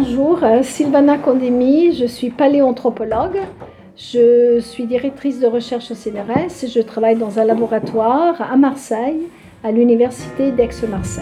Bonjour, Sylvana Condemi, je suis paléoanthropologue, je suis directrice de recherche au CNRS et je travaille dans un laboratoire à Marseille, à l'université d'Aix-Marseille.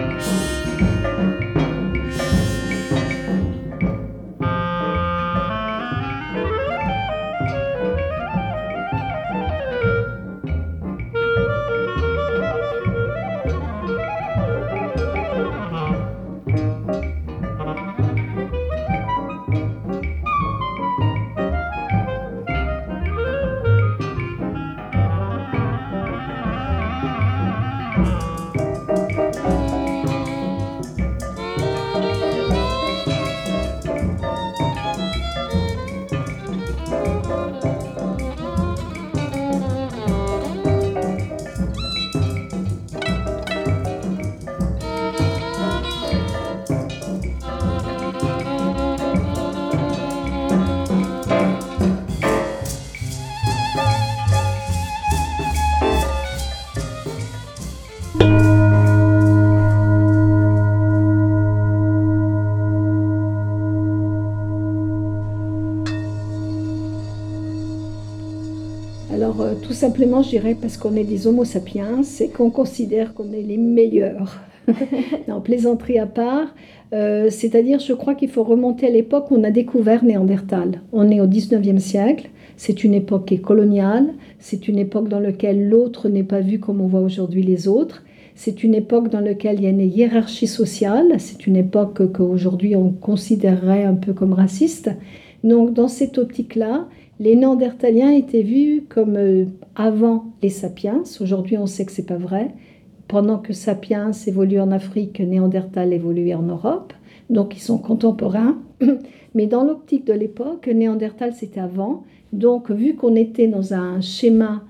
Alors, tout simplement, je dirais, parce qu'on est des Homo sapiens, c'est qu'on considère qu'on est les meilleurs. Non, plaisanterie à part, c'est-à-dire, je crois qu'il faut remonter à l'époque où on a découvert Néandertal. On est au 19e siècle, c'est une époque qui est coloniale, c'est une époque dans laquelle l'autre n'est pas vu comme on voit aujourd'hui les autres, c'est une époque dans laquelle il y a une hiérarchie sociale, c'est une époque qu'aujourd'hui on considérerait un peu comme raciste. Donc, dans cette optique-là, les Néandertaliens étaient vus comme avant les Sapiens. Aujourd'hui, on sait que ce n'est pas vrai. Pendant que Sapiens évolue en Afrique, Néandertal évolue en Europe. Donc, ils sont contemporains. Mais dans l'optique de l'époque, Néandertal, c'était avant. Donc, vu qu'on était dans un schéma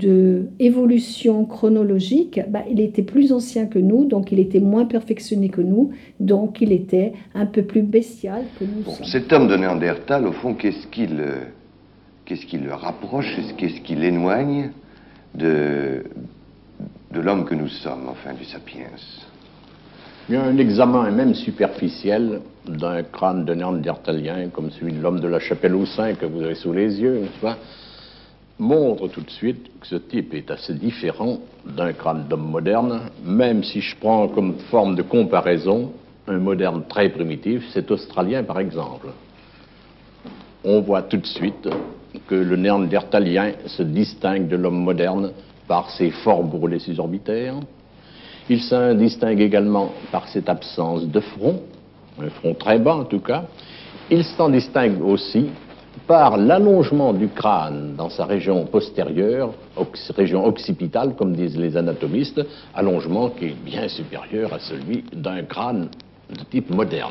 d'évolution chronologique, il était plus ancien que nous, donc il était moins perfectionné que nous, donc il était un peu plus bestial que nous sommes. Cet homme de Néandertal, au fond, qu'est-ce qui le rapproche, qu'est-ce qui l'éloigne de l'homme que nous sommes, enfin du sapiens? Il y a un examen même superficiel d'un crâne de Néandertalien, comme celui de l'homme de la Chapelle aux Saints que vous avez sous les yeux, n'est-ce pas, montre tout de suite que ce type est assez différent d'un crâne d'homme moderne, même si je prends comme forme de comparaison un moderne très primitif, cet Australien par exemple. On voit tout de suite que le Néandertalien se distingue de l'homme moderne par ses forts bourrelets susorbitaires. Il se distingue également par cette absence de front, un front très bas en tout cas. Il s'en distingue aussi par l'allongement du crâne dans sa région postérieure, région occipitale, comme disent les anatomistes, allongement qui est bien supérieur à celui d'un crâne de type moderne.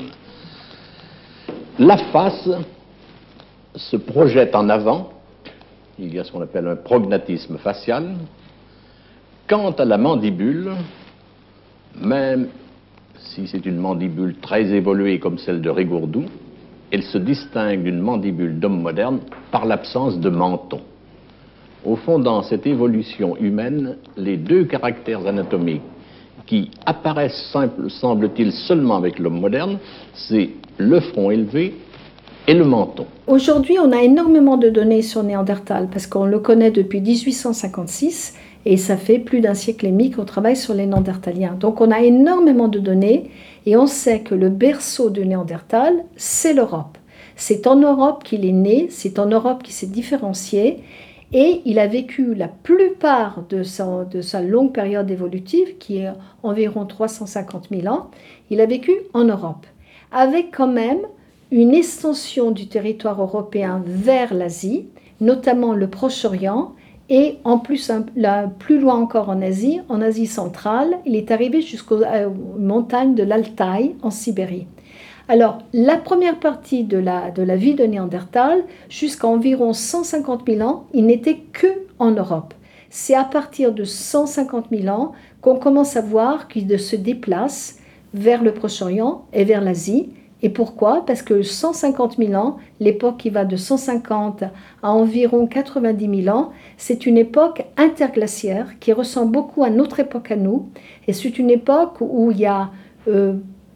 La face se projette en avant, il y a ce qu'on appelle un prognatisme facial. Quant à la mandibule, même si c'est une mandibule très évoluée comme celle de Rigourdou, elle se distingue d'une mandibule d'homme moderne par l'absence de menton. Au fond, dans cette évolution humaine, les deux caractères anatomiques qui apparaissent, semble-t-il, seulement avec l'homme moderne, c'est le front élevé et le menton. Aujourd'hui, on a énormément de données sur Néandertal parce qu'on le connaît depuis 1856 et ça fait plus d'un siècle et demi qu'on travaille sur les Néandertaliens. Donc on a énormément de données et on sait que le berceau de Néandertal, c'est l'Europe. C'est en Europe qu'il est né, c'est en Europe qu'il s'est différencié et il a vécu la plupart de sa longue période évolutive, qui est environ 350 000 ans, il a vécu en Europe, avec quand même une extension du territoire européen vers l'Asie, notamment le Proche-Orient, et en plus, plus loin encore en Asie centrale, il est arrivé jusqu'aux montagnes de l'Altaï en Sibérie. Alors, la première partie de la vie de Néandertal, jusqu'à environ 150 000 ans, il n'était que en Europe. C'est à partir de 150 000 ans qu'on commence à voir qu'il se déplace vers le Proche-Orient et vers l'Asie. Et pourquoi? Parce que 150 000 ans, l'époque qui va de 150 à environ 90 000 ans, c'est une époque interglaciaire qui ressemble beaucoup à notre époque à nous. Et c'est une époque où il y a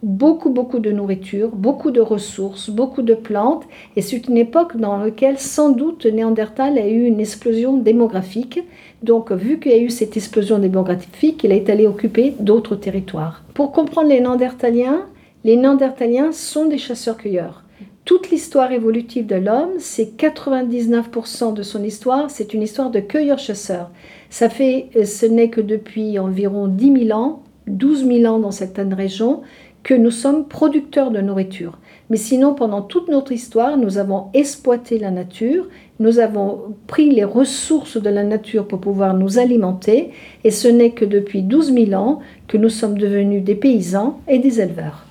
beaucoup de nourriture, beaucoup de ressources, beaucoup de plantes, et c'est une époque dans laquelle sans doute Néandertal a eu une explosion démographique. Donc vu qu'il y a eu cette explosion démographique, il est allé occuper d'autres territoires. Pour comprendre les Néandertaliens sont des chasseurs-cueilleurs. Toute l'histoire évolutive de l'homme, c'est 99% de son histoire, c'est une histoire de cueilleurs-chasseurs. Ce n'est que depuis environ 10 000 ans, 12 000 ans dans certaines régions, que nous sommes producteurs de nourriture. Mais sinon, pendant toute notre histoire, nous avons exploité la nature, nous avons pris les ressources de la nature pour pouvoir nous alimenter, et ce n'est que depuis 12 000 ans que nous sommes devenus des paysans et des éleveurs.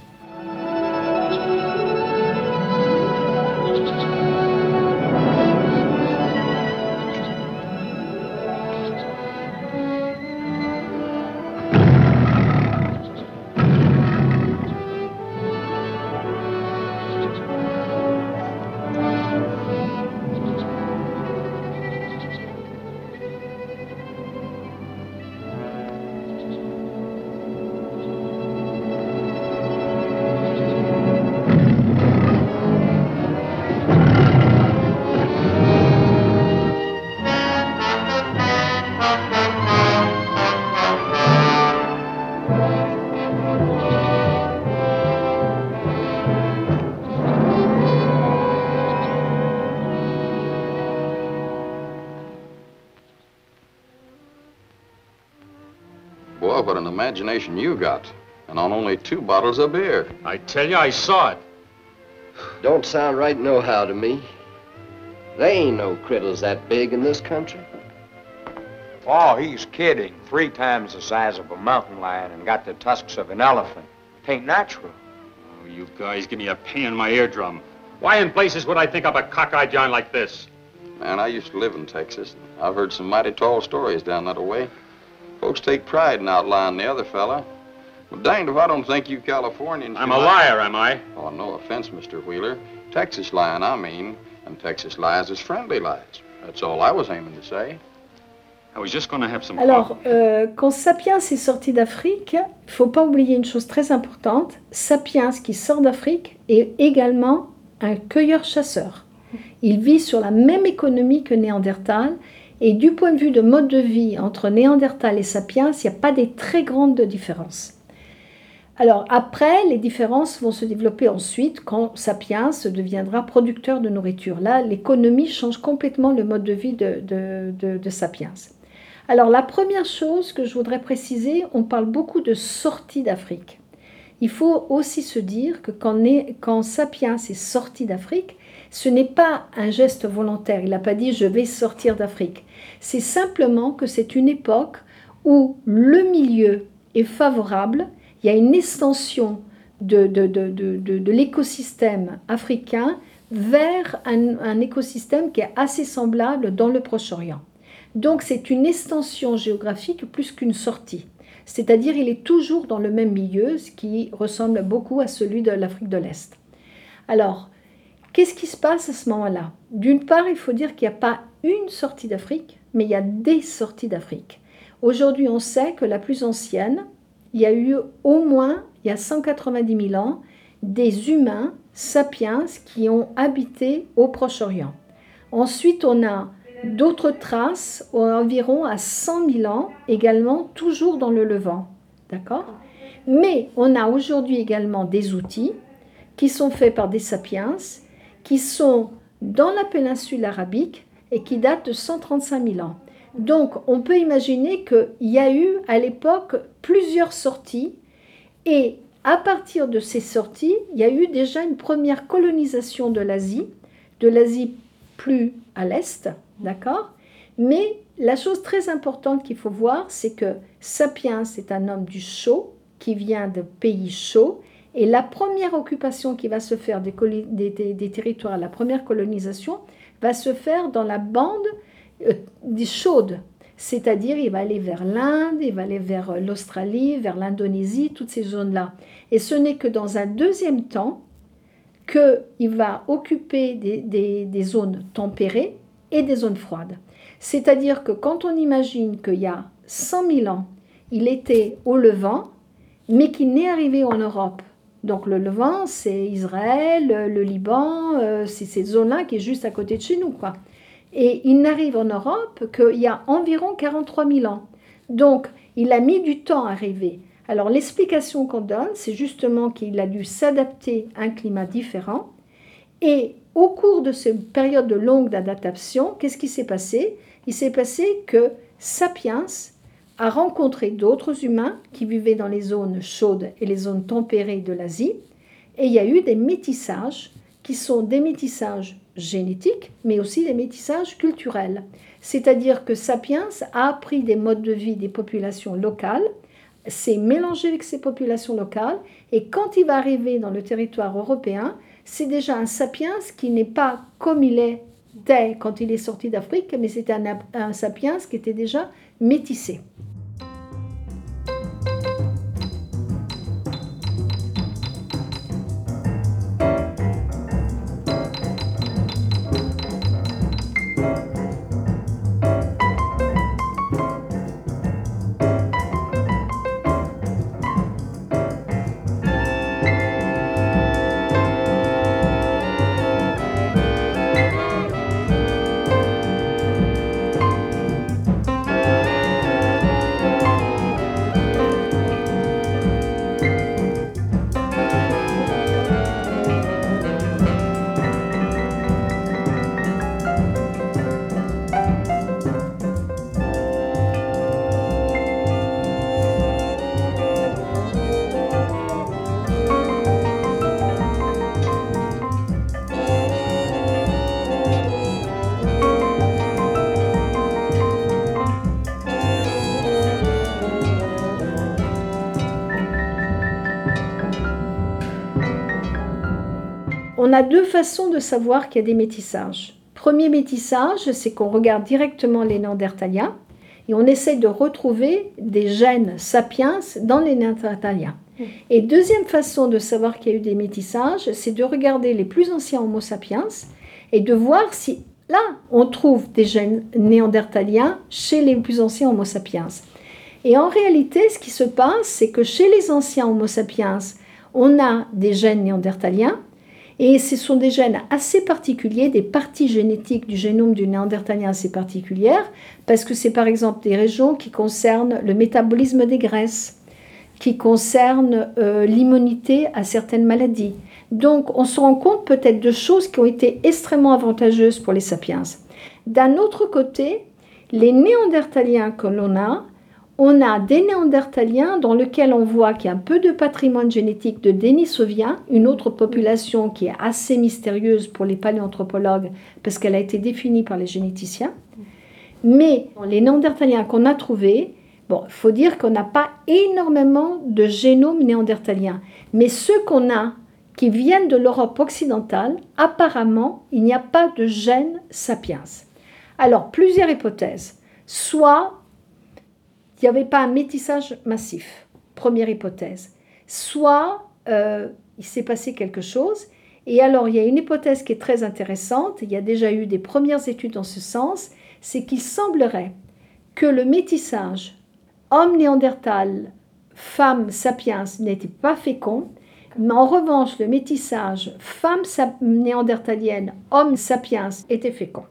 Boy, what an imagination you got. And on only 2 bottles of beer. I tell you, I saw it. Don't sound right nohow to me. There ain't no critters that big in this country. Oh, he's kidding. 3 times the size of a mountain lion and got the tusks of an elephant. Tain't natural. Oh, you guys give me a pain in my eardrum. Why in places would I think up a cockeyed yarn like this? Man, I used to live in Texas. I've heard some mighty tall stories down that way. Folks take pride in outlying the other fella. Well, danged if I don't think you Californians... I'm a liar, am I? Oh, no offense, Mr. Wheeler. Texas lying, I mean. And Texas lies is friendly lies. That's all I was aiming to say. I was just going to have some Alors, quand Sapiens est sorti d'Afrique, il ne faut pas oublier une chose très importante. Sapiens, qui sort d'Afrique, est également un cueilleur-chasseur. Il vit sur la même économie que Néandertal. Et du point de vue de mode de vie entre Néandertal et Sapiens, il n'y a pas des très grandes différences. Alors après, les différences vont se développer ensuite quand Sapiens deviendra producteur de nourriture. Là, l'économie change complètement le mode de vie de Sapiens. Alors la première chose que je voudrais préciser, on parle beaucoup de sortie d'Afrique. Il faut aussi se dire que quand Sapiens est sorti d'Afrique, ce n'est pas un geste volontaire. Il n'a pas dit « je vais sortir d'Afrique ». C'est simplement que c'est une époque où le milieu est favorable. Il y a une extension de l'écosystème africain vers un écosystème qui est assez semblable dans le Proche-Orient. Donc c'est une extension géographique plus qu'une sortie. C'est-à-dire il est toujours dans le même milieu, ce qui ressemble beaucoup à celui de l'Afrique de l'Est. Alors, qu'est-ce qui se passe à ce moment-là? D'une part, il faut dire qu'il n'y a pas une sortie d'Afrique, mais il y a des sorties d'Afrique. Aujourd'hui, on sait que la plus ancienne, il y a eu au moins, il y a 190 000 ans, des humains, sapiens, qui ont habité au Proche-Orient. Ensuite, on a d'autres traces, environ à 100 000 ans, également toujours dans le Levant. D'accord? Mais on a aujourd'hui également des outils qui sont faits par des sapiens, qui sont dans la péninsule arabique et qui datent de 135 000 ans. Donc, on peut imaginer qu'il y a eu à l'époque plusieurs sorties et à partir de ces sorties, il y a eu déjà une première colonisation de l'Asie plus à l'est, d'accord? Mais la chose très importante qu'il faut voir, c'est que Sapiens est un homme du chaud, qui vient de pays chauds, et la première occupation qui va se faire des territoires, la première colonisation, va se faire dans la bande chaude. C'est-à-dire, il va aller vers l'Inde, il va aller vers l'Australie, vers l'Indonésie, toutes ces zones-là. Et ce n'est que dans un deuxième temps qu'il va occuper des zones tempérées et des zones froides. C'est-à-dire que quand on imagine qu'il y a 100 000 ans, il était au Levant, mais qu'il n'est arrivé en Europe Donc le Levant, c'est Israël, le Liban, c'est cette zone-là qui est juste à côté de chez nous, quoi. Et il n'arrive en Europe qu'il y a environ 43 000 ans. Donc il a mis du temps à arriver. Alors l'explication qu'on donne, c'est justement qu'il a dû s'adapter à un climat différent. Et au cours de cette période longue d'adaptation, qu'est-ce qui s'est passé? Il s'est passé que Sapiens a rencontré d'autres humains qui vivaient dans les zones chaudes et les zones tempérées de l'Asie. Et il y a eu des métissages qui sont des métissages génétiques, mais aussi des métissages culturels. C'est-à-dire que Sapiens a appris des modes de vie des populations locales, s'est mélangé avec ces populations locales, et quand il va arriver dans le territoire européen, c'est déjà un Sapiens qui n'est pas comme il était quand il est sorti d'Afrique, mais c'était un Sapiens qui était déjà métissé. On a deux façons de savoir qu'il y a des métissages. Premier métissage, c'est qu'on regarde directement les Néandertaliens et on essaye de retrouver des gènes sapiens dans les Néandertaliens. Et deuxième façon de savoir qu'il y a eu des métissages, c'est de regarder les plus anciens Homo sapiens et de voir si là, on trouve des gènes néandertaliens chez les plus anciens Homo sapiens. Et en réalité, ce qui se passe, c'est que chez les anciens Homo sapiens, on a des gènes néandertaliens. Et ce sont des gènes assez particuliers, des parties génétiques du génome du néandertalien assez particulières, parce que c'est par exemple des régions qui concernent le métabolisme des graisses, qui concernent l'immunité à certaines maladies. Donc on se rend compte peut-être de choses qui ont été extrêmement avantageuses pour les sapiens. D'un autre côté, les néandertaliens que l'on a, on a des néandertaliens dans lesquels on voit qu'il y a un peu de patrimoine génétique de Denisoviens, une autre population qui est assez mystérieuse pour les paléanthropologues parce qu'elle a été définie par les généticiens. Mais les néandertaliens qu'on a trouvés, bon, il faut dire qu'on n'a pas énormément de génome néandertalien. Mais ceux qu'on a qui viennent de l'Europe occidentale, apparemment, il n'y a pas de gène sapiens. Alors, plusieurs hypothèses. Soit il n'y avait pas un métissage massif, première hypothèse. Soit il s'est passé quelque chose. Et alors, il y a une hypothèse qui est très intéressante. Il y a déjà eu des premières études dans ce sens. C'est qu'il semblerait que le métissage homme néandertal, femme sapiens n'était pas fécond. Mais en revanche, le métissage femme néandertalienne, homme sapiens était fécond.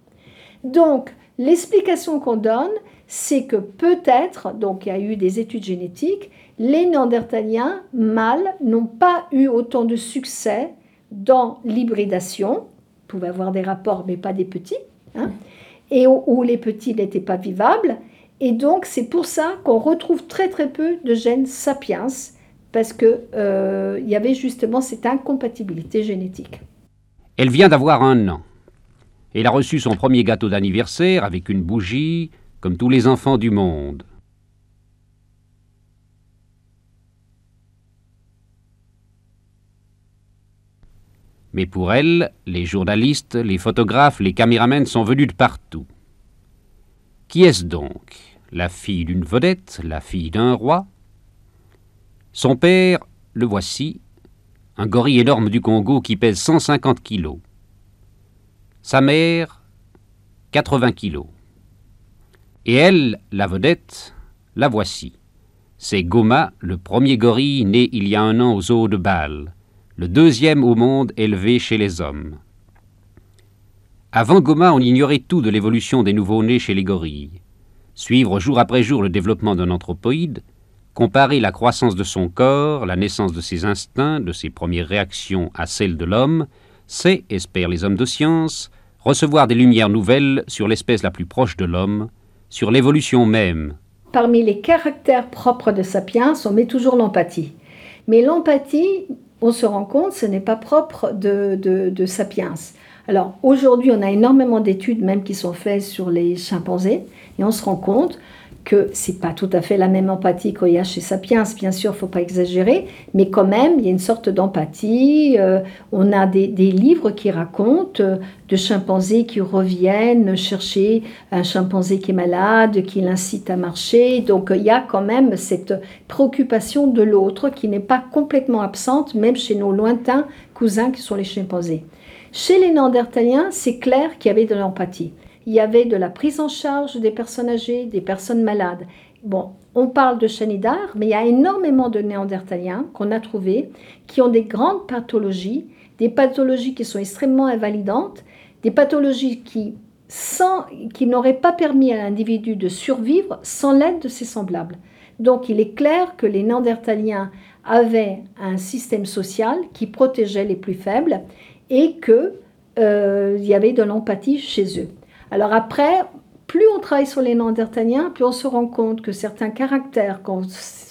Donc, l'explication qu'on donne, c'est que peut-être, donc il y a eu des études génétiques, les néandertaliens mâles n'ont pas eu autant de succès dans l'hybridation, ils pouvaient avoir des rapports mais pas des petits, hein, et où les petits n'étaient pas vivables, et donc c'est pour ça qu'on retrouve très très peu de gènes sapiens, parce qu'il y avait justement cette incompatibilité génétique. Elle vient d'avoir 1 an. Elle a reçu son premier gâteau d'anniversaire avec une bougie, comme tous les enfants du monde. Mais pour elle, les journalistes, les photographes, les caméramans sont venus de partout. Qui est-ce donc? La fille d'une vedette, la fille d'un roi? Son père, le voici, un gorille énorme du Congo qui pèse 150 kilos. Sa mère, 80 kilos. Et elle, la vedette, la voici. C'est Goma, le premier gorille né il y a 1 an au zoo de Bâle, le deuxième au monde élevé chez les hommes. Avant Goma, on ignorait tout de l'évolution des nouveaux-nés chez les gorilles. Suivre jour après jour le développement d'un anthropoïde, comparer la croissance de son corps, la naissance de ses instincts, de ses premières réactions à celles de l'homme, c'est, espèrent les hommes de science, recevoir des lumières nouvelles sur l'espèce la plus proche de l'homme, sur l'évolution même. Parmi les caractères propres de Sapiens, on met toujours l'empathie. Mais l'empathie, on se rend compte, ce n'est pas propre de Sapiens. Alors aujourd'hui, on a énormément d'études même qui sont faites sur les chimpanzés et on se rend compte que ce n'est pas tout à fait la même empathie qu'il y a chez Sapiens, bien sûr, il ne faut pas exagérer, mais quand même, il y a une sorte d'empathie. On a des livres qui racontent de chimpanzés qui reviennent chercher un chimpanzé qui est malade, qui l'incite à marcher. Donc il y a quand même cette préoccupation de l'autre qui n'est pas complètement absente, même chez nos lointains cousins qui sont les chimpanzés. Chez les Néandertaliens, c'est clair qu'il y avait de l'empathie. Il y avait de la prise en charge des personnes âgées, des personnes malades. Bon, on parle de Shanidar, mais il y a énormément de Néandertaliens qu'on a trouvés qui ont des grandes pathologies, des pathologies qui sont extrêmement invalidantes, des pathologies qui n'auraient pas permis à l'individu de survivre sans l'aide de ses semblables. Donc il est clair que les Néandertaliens avaient un système social qui protégeait les plus faibles et qu'il y avait de l'empathie chez eux. Alors après, plus on travaille sur les Néandertaliens, plus on se rend compte que certains caractères qu'on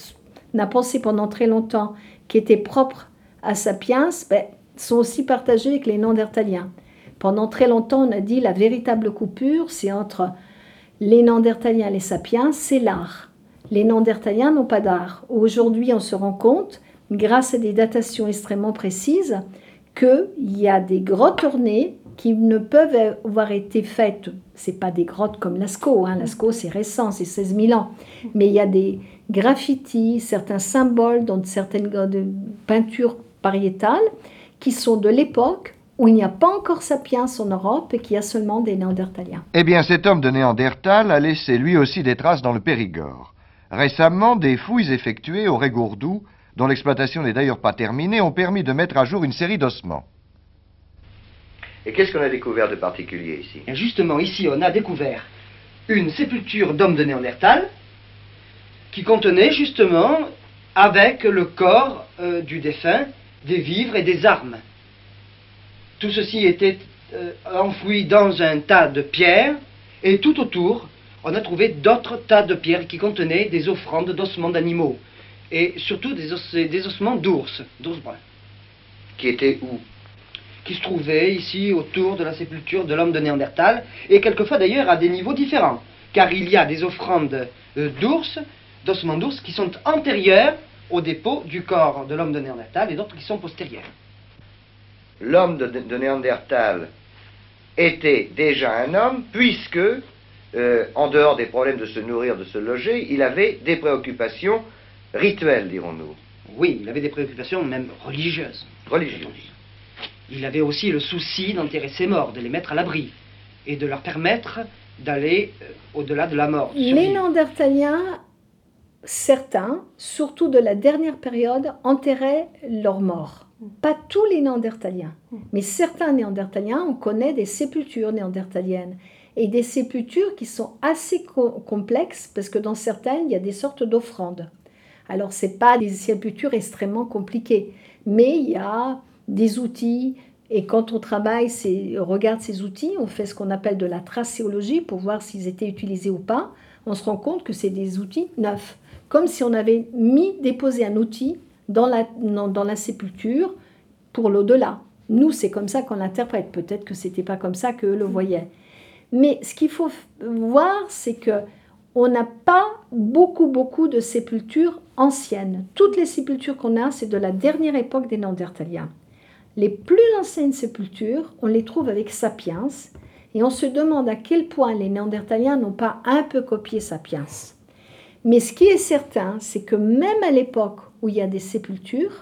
a pensé pendant très longtemps qui étaient propres à Sapiens, sont aussi partagés avec les Néandertaliens. Pendant très longtemps, on a dit la véritable coupure, c'est entre les Néandertaliens et les Sapiens, c'est l'art. Les Néandertaliens n'ont pas d'art. Aujourd'hui, on se rend compte, grâce à des datations extrêmement précises, qu'il y a des grottes ornées qui ne peuvent avoir été faites. Ce n'est pas des grottes comme Lascaux. Lascaux, c'est récent, c'est 16 000 ans. Mais il y a des graffitis, certains symboles dans certaines peintures pariétales qui sont de l'époque où il n'y a pas encore Sapiens en Europe et qu'il y a seulement des Néandertaliens. Eh bien, cet homme de Néandertal a laissé lui aussi des traces dans le Périgord. Récemment, des fouilles effectuées au Régordou, dont l'exploitation n'est d'ailleurs pas terminée, ont permis de mettre à jour une série d'ossements. Et qu'est-ce qu'on a découvert de particulier ici? Et justement, ici, on a découvert une sépulture d'homme de Néandertal qui contenait justement, avec le corps du défunt, des vivres et des armes. Tout ceci était enfoui dans un tas de pierres, et tout autour, on a trouvé d'autres tas de pierres qui contenaient des offrandes d'ossements d'animaux, et surtout des ossements d'ours bruns. Qui étaient où? Qui se trouvaient ici autour de la sépulture de l'homme de Néandertal, et quelquefois d'ailleurs à des niveaux différents, car il y a des offrandes d'ossements d'ours qui sont antérieures au dépôt du corps de l'homme de Néandertal et d'autres qui sont postérieures. L'homme de Néandertal était déjà un homme, puisque, en dehors des problèmes de se nourrir, de se loger, il avait des préoccupations rituelles, dirons-nous. Oui, il avait des préoccupations même religieuses. Religieuses. Il avait aussi le souci d'enterrer ses morts, de les mettre à l'abri et de leur permettre d'aller au-delà de la mort. Les Néandertaliens, certains, surtout de la dernière période, enterraient leurs morts. Pas tous les Néandertaliens, mais certains Néandertaliens, on connaît des sépultures néandertaliennes. Et des sépultures qui sont assez complexes, parce que dans certaines, il y a des sortes d'offrandes. Alors, ce n'est pas des sépultures extrêmement compliquées, mais il y a des outils, et quand on travaille, on regarde ces outils, on fait ce qu'on appelle de la tracéologie pour voir s'ils étaient utilisés ou pas, on se rend compte que c'est des outils neufs, comme si on avait déposé un outil dans la sépulture pour l'au-delà. Nous, c'est comme ça qu'on l'interprète, peut-être que ce n'était pas comme ça qu'eux le voyaient. Mais ce qu'il faut voir, c'est qu'on n'a pas beaucoup de sépultures anciennes. Toutes les sépultures qu'on a, c'est de la dernière époque des Néandertaliens. Les plus anciennes sépultures, on les trouve avec Sapiens, et on se demande à quel point les Néandertaliens n'ont pas un peu copié Sapiens. Mais ce qui est certain, c'est que même à l'époque où il y a des sépultures,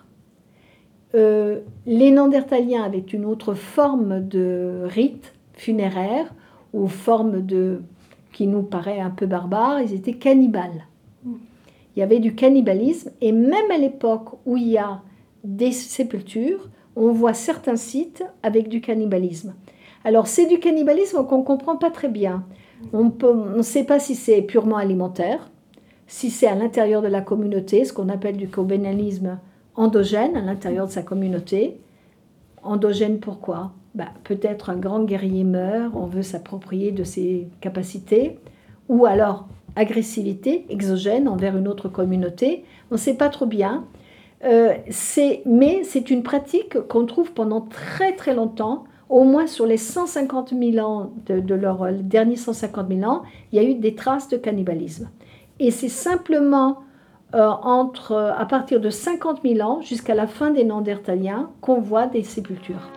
les Néandertaliens avaient une autre forme de rite funéraire, ou forme qui nous paraît un peu barbare, ils étaient cannibales. Il y avait du cannibalisme, et même à l'époque où il y a des sépultures, on voit certains sites avec du cannibalisme. Alors c'est du cannibalisme qu'on ne comprend pas très bien. On ne sait pas si c'est purement alimentaire, si c'est à l'intérieur de la communauté, ce qu'on appelle du cannibalisme endogène, à l'intérieur de sa communauté. Endogène pourquoi ? Peut-être un grand guerrier meurt, on veut s'approprier de ses capacités, ou alors agressivité exogène envers une autre communauté. On ne sait pas trop bien, mais c'est une pratique qu'on trouve pendant très très longtemps, au moins sur les 150 000 ans de leur derniers 150 000 ans, il y a eu des traces de cannibalisme. Et c'est simplement à partir de 50 000 ans jusqu'à la fin des Néandertaliens qu'on voit des sépultures.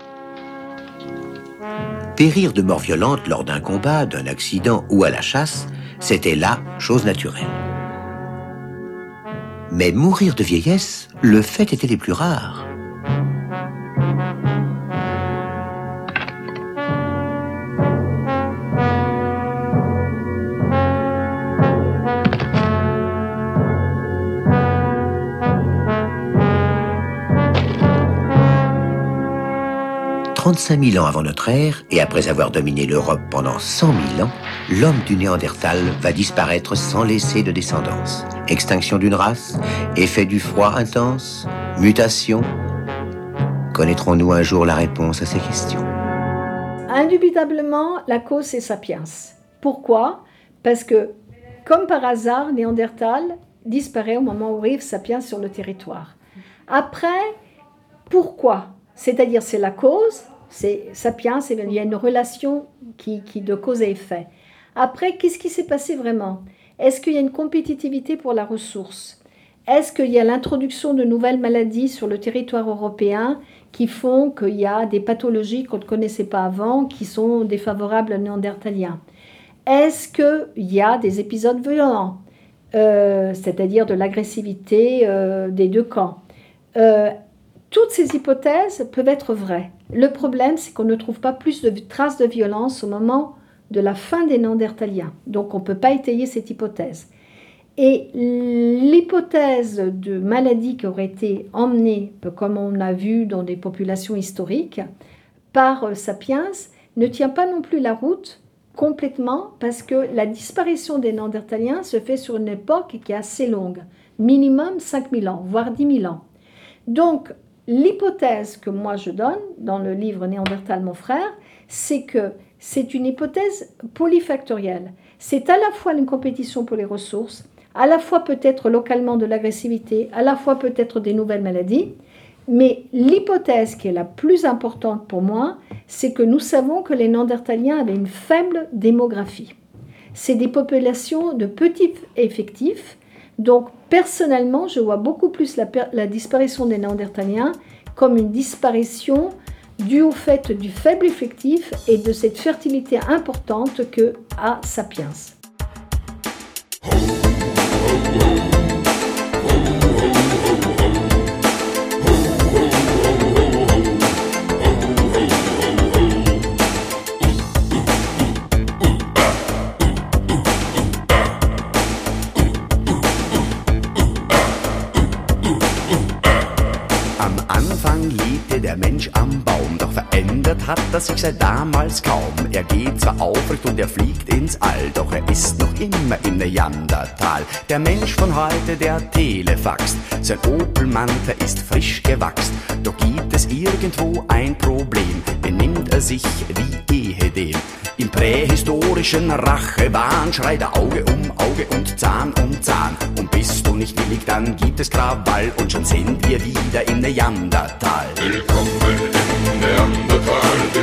Périr de mort violente lors d'un combat, d'un accident ou à la chasse, c'était là chose naturelle. Mais mourir de vieillesse, le fait était les plus rares. « 35 000 ans avant notre ère, et après avoir dominé l'Europe pendant 100 000 ans, l'homme du Néandertal va disparaître sans laisser de descendance. Extinction d'une race, effet du froid intense, mutation. Connaîtrons-nous un jour la réponse à ces questions? Indubitablement, la cause c'est Sapiens. Pourquoi? Parce que, comme par hasard, Néandertal disparaît au moment où arrive Sapiens sur le territoire. Après, pourquoi? C'est-à-dire, c'est la cause, c'est Sapiens, il y a une relation qui de cause à effet. Après, qu'est-ce qui s'est passé vraiment? Est-ce qu'il y a une compétitivité pour la ressource? Est-ce qu'il y a l'introduction de nouvelles maladies sur le territoire européen qui font qu'il y a des pathologies qu'on ne connaissait pas avant, qui sont défavorables aux Néandertaliens? Est-ce qu'il y a des épisodes violents, c'est-à-dire de l'agressivité des deux camps? Toutes ces hypothèses peuvent être vraies. Le problème, c'est qu'on ne trouve pas plus de traces de violence au moment de la fin des Néandertaliens. Donc, on ne peut pas étayer cette hypothèse. Et l'hypothèse de maladie qui aurait été emmenée, comme on a vu dans des populations historiques, par Sapiens, ne tient pas non plus la route complètement parce que la disparition des Néandertaliens se fait sur une époque qui est assez longue, minimum 5000 ans, voire 10 000 ans. Donc, l'hypothèse que moi je donne dans le livre Néandertal, mon frère, c'est que c'est une hypothèse polyfactorielle. C'est à la fois une compétition pour les ressources, à la fois peut-être localement de l'agressivité, à la fois peut-être des nouvelles maladies, mais l'hypothèse qui est la plus importante pour moi, c'est que nous savons que les Néandertaliens avaient une faible démographie. C'est des populations de petits effectifs. Donc, personnellement, je vois beaucoup plus la disparition des Néandertaliens comme une disparition due au fait du faible effectif et de cette fertilité importante que a Sapiens. Der Mensch am Baum, doch verändert hat er sich seit damals kaum. Er geht zwar aufrecht und er fliegt ins All, doch er ist noch immer im Neandertal. Der Mensch von heute, der Telefaxt, sein Opel Manta ist frisch gewachst. Doch gibt es irgendwo ein Problem, benimmt er sich wie ehedem. Im prähistorischen Rachewahn schreit er Auge um Auge und Zahn um Zahn. Und bist du nicht willig, dann gibt es Krawall und schon sind wir wieder im Neandertal. Willkommen im Neandertal.